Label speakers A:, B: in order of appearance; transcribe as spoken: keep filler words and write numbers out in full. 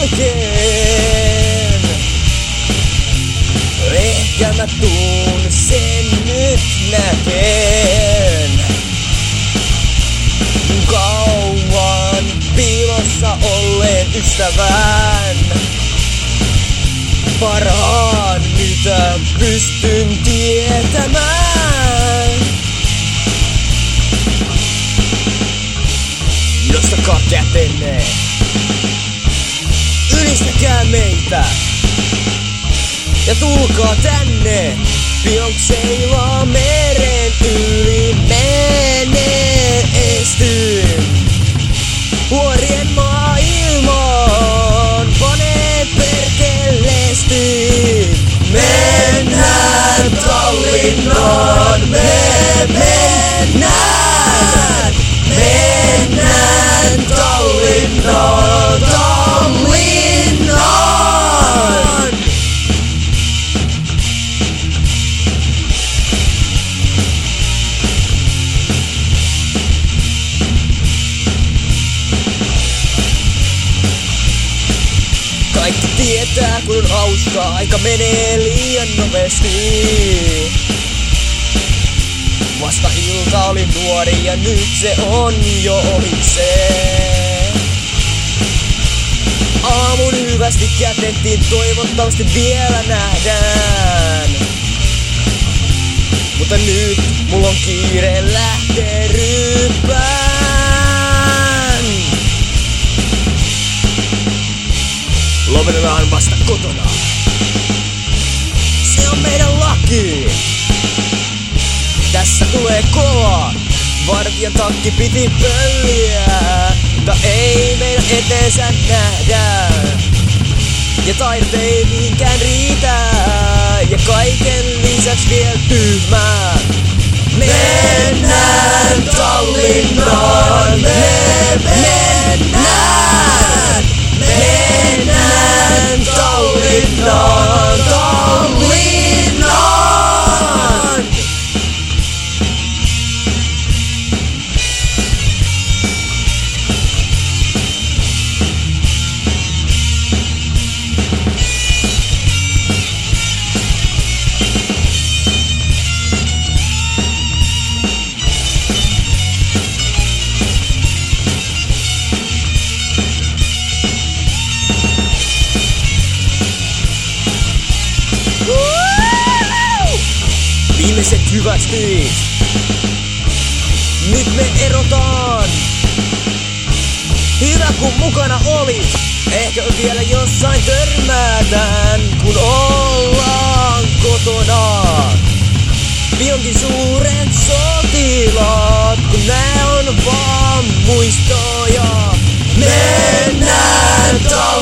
A: jälkeen. Ehkä mä tuun sen nyt näkeen. Kauan piilossa olleen ystävän parhaan mitä pystyn tietämään. Nostakaa kätenne, ylistäkää meitä ja tulkaa tänne. Pionk seilaa meren yli meneestyn. Vuorien maailmaan pane perkeleesti. Mennään Tallinnaan, me mennään. Mennään Tallinnaan, Tallinnaan. Kaikki tietää kun hauskaa, aika menee liian nopeasti. Vasta ilta oli nuori ja nyt se on jo ohitse. Aamun hyvästi kätettiin, toivottavasti vielä nähdään. Mutta nyt mulla on kiire lähtee ryppään. Lopetetaan vasta kotona. Se on meidän laki. Tässä tulee kova. Vartijan takki piti pölliä, mutta ei meidän eteensä nähdä. Ja taidot ei mihinkään riitä, ja kaiken lisäks vielä tyhmää. Mennään Tallinnaan, me mennään. Mennään Tallinnaan, Tallinnaan. Viimeiset hyvästi. Nyt me erotaan. Hyvä kun mukana olit. Ehkä vielä jossain törmätään, kun ollaan kotona. Pionkin suuret sotilaat, kun nää on vaan muistoja. Mennään taas.